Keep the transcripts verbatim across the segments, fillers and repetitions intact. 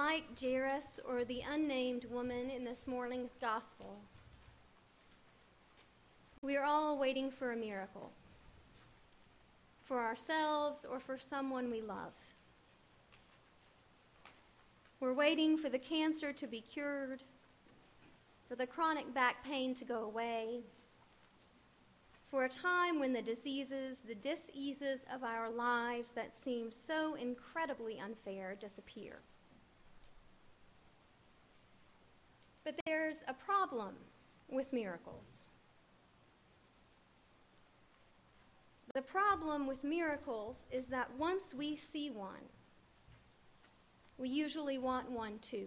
like Jairus or the unnamed woman in this morning's gospel, we are all waiting for a miracle, for ourselves or for someone we love. We're waiting for the cancer to be cured, for the chronic back pain to go away, for a time when the diseases, the diseases of our lives that seem so incredibly unfair disappear. But there's a problem with miracles. The problem with miracles is that once we see one, we usually want one too.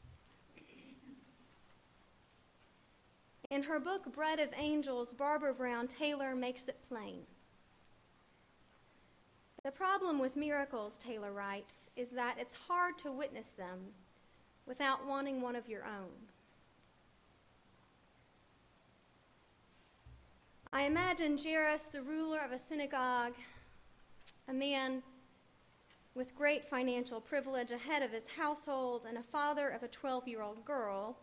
In her book, Bread of Angels, Barbara Brown Taylor makes it plain. The problem with miracles, Taylor writes, is that it's hard to witness them without wanting one of your own. I imagine Jairus, the ruler of a synagogue, a man with great financial privilege, a head of his household, and a father of a twelve-year-old girl,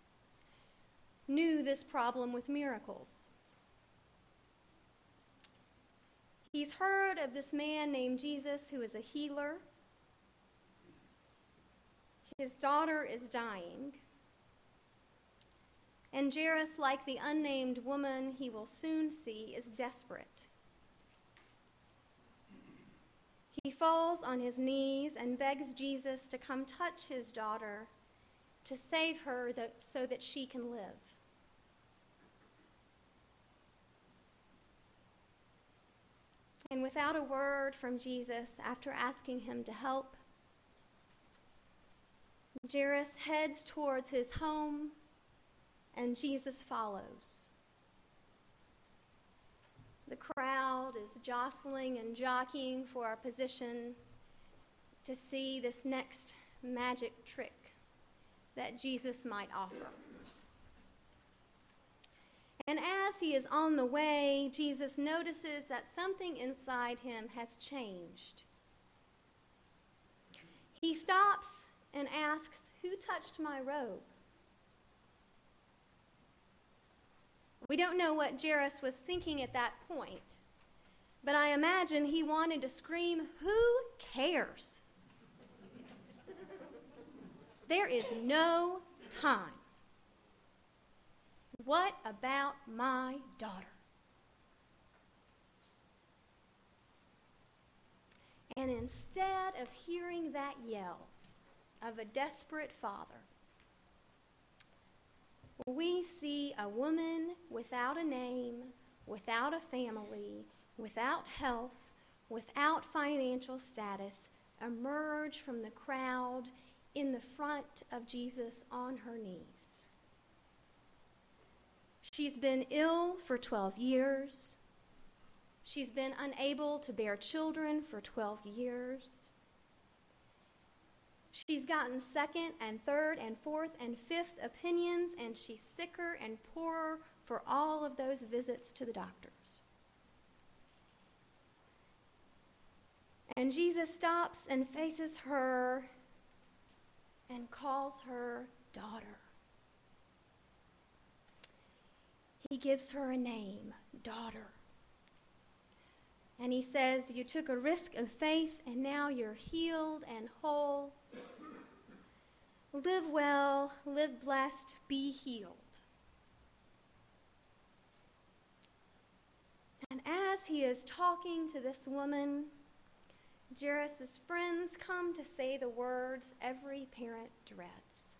knew this problem with miracles. He's heard of this man named Jesus who is a healer. His daughter is dying. And Jairus, like the unnamed woman he will soon see, is desperate. He falls on his knees and begs Jesus to come touch his daughter, to save her that, so that she can live. And without a word from Jesus, after asking him to help, Jairus heads towards his home, and Jesus follows. The crowd is jostling and jockeying for our position to see this next magic trick that Jesus might offer. And as he is on the way, Jesus notices that something inside him has changed. He stops and asks, "Who touched my robe?" We don't know what Jairus was thinking at that point, but I imagine he wanted to scream, "Who cares? There is no time. What about my daughter?" And instead of hearing that yell of a desperate father, we see a woman without a name, without a family, without health, without financial status, emerge from the crowd in the front of Jesus on her knees. She's been ill for twelve years. She's been unable to bear children for twelve years. She's gotten second and third and fourth and fifth opinions, and she's sicker and poorer for all of those visits to the doctors. And Jesus stops and faces her and calls her daughter. He gives her a name, daughter. And he says, "You took a risk of faith, and now you're healed and whole. Live well, live blessed, be healed." And as he is talking to this woman, Jairus' friends come to say the words every parent dreads.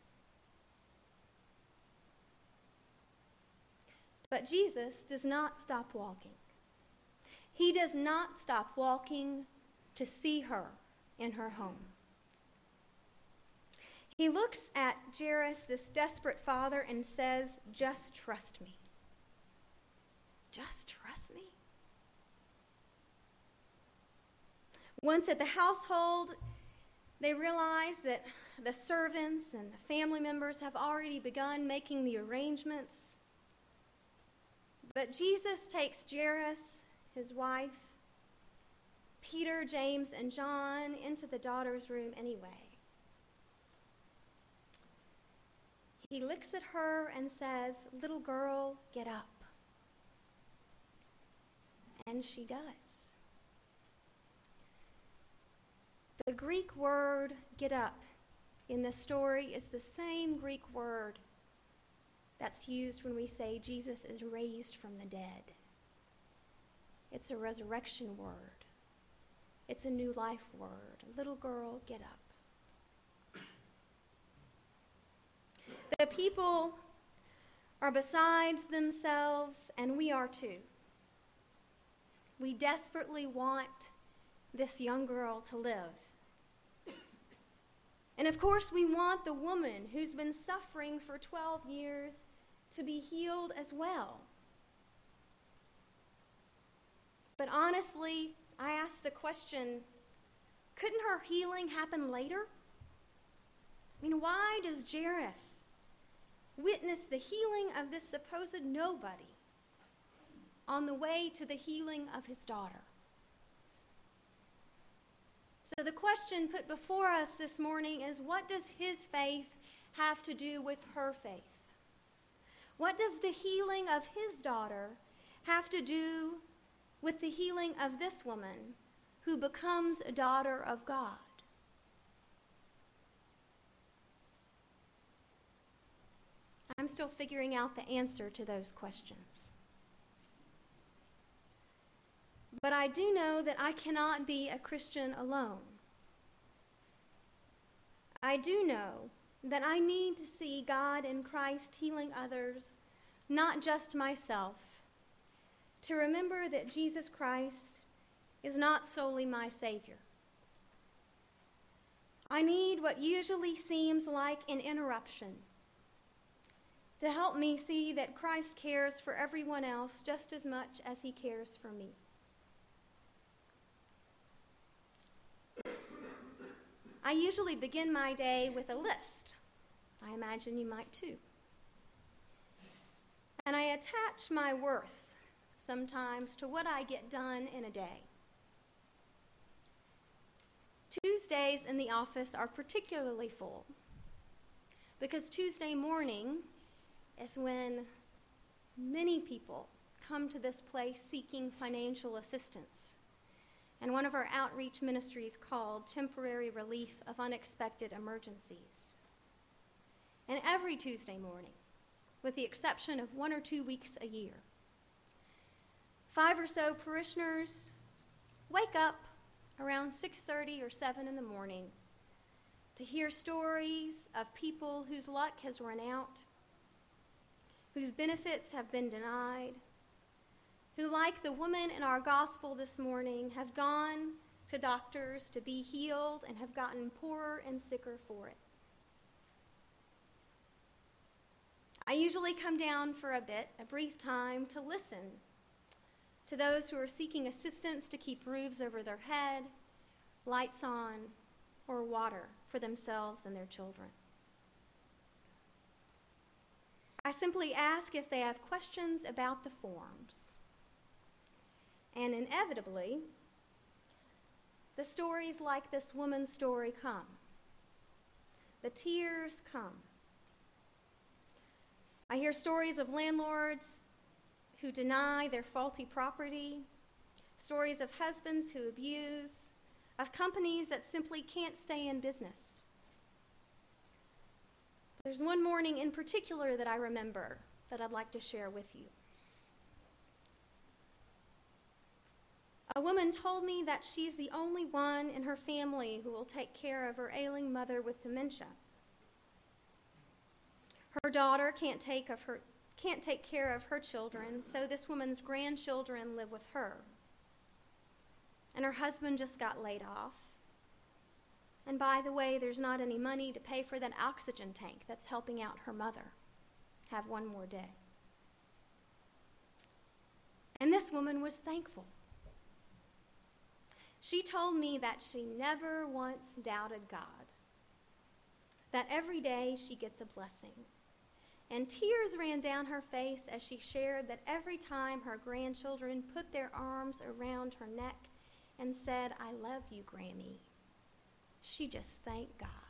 But Jesus does not stop walking. He does not stop walking to see her in her home. He looks at Jairus, this desperate father, and says, "Just trust me. Just trust me." Once at the household, they realize that the servants and the family members have already begun making the arrangements. But Jesus takes Jairus, his wife, Peter, James, and John into the daughter's room anyway. He looks at her and says, "Little girl, get up." And she does. The Greek word "get up" in the story is the same Greek word that's used when we say Jesus is raised from the dead. It's a resurrection word. It's a new life word. Little girl, get up. The people are besides themselves, and we are too. We desperately want this young girl to live. And of course, we want the woman who's been suffering for twelve years to be healed as well. But honestly, I ask the question, couldn't her healing happen later? I mean, why does Jairus witness the healing of this supposed nobody on the way to the healing of his daughter? So the question put before us this morning is, what does his faith have to do with her faith? What does the healing of his daughter have to do with the healing of this woman who becomes a daughter of God? I'm still figuring out the answer to those questions. But I do know that I cannot be a Christian alone. I do know that I need to see God in Christ healing others, not just myself, to remember that Jesus Christ is not solely my Savior. I need what usually seems like an interruption to help me see that Christ cares for everyone else just as much as he cares for me. I usually begin my day with a list. I imagine you might too. And I attach my worth sometimes to what I get done in a day. Tuesdays in the office are particularly full because Tuesday morning is when many people come to this place seeking financial assistance, and one of our outreach ministries called Temporary Relief of Unexpected Emergencies. And every Tuesday morning, with the exception of one or two weeks a year, five or so parishioners wake up around six thirty or seven in the morning to hear stories of people whose luck has run out, whose benefits have been denied, who, like the woman in our gospel this morning, have gone to doctors to be healed and have gotten poorer and sicker for it. I usually come down for a bit, a brief time, to listen to those who are seeking assistance to keep roofs over their head, lights on, or water for themselves and their children. I simply ask if they have questions about the forms. And inevitably, the stories like this woman's story come. The tears come. I hear stories of landlords who deny their faulty property, stories of husbands who abuse, of companies that simply can't stay in business. There's one morning in particular that I remember that I'd like to share with you. A woman told me that she's the only one in her family who will take care of her ailing mother with dementia. Her daughter can't take of her can't take care of her children, so this woman's grandchildren live with her. And her husband just got laid off. And by the way, there's not any money to pay for that oxygen tank that's helping out her mother have one more day. And this woman was thankful. She told me that she never once doubted God, that every day she gets a blessing. And tears ran down her face as she shared that every time her grandchildren put their arms around her neck and said, "I love you, Grammy," she just thanked God.